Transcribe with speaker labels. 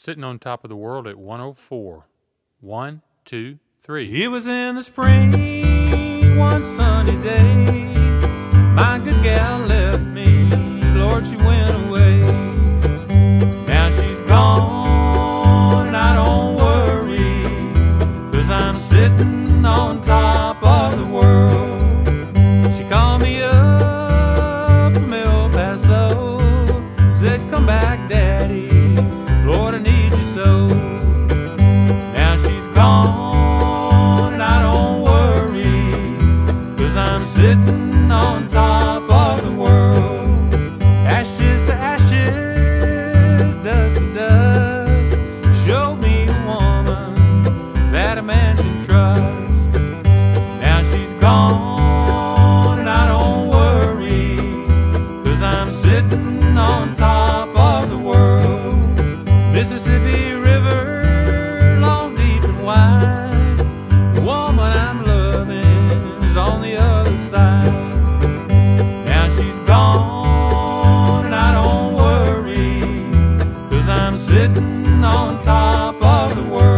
Speaker 1: Sitting on Top of the World at 104. 1, 2, 3.
Speaker 2: It was in the spring, one sunny day. My good gal left me, Lord, she went away. Now she's gone and I don't worry, 'cause I'm sitting on top of the world. She called me up from El Paso, said, "Come back, Daddy, Lord, I need you so." Now she's gone and I don't worry, 'cause I'm sitting on top of the world. Ashes to ashes, dust to dust. Show me a woman that a man can trust. Now she's gone and I don't worry, 'cause I'm sitting on top of the world. Mississippi River, long, deep and wide. The woman I'm loving is on the other side. Now she's gone and I don't worry, 'cause I'm sitting on top of the world.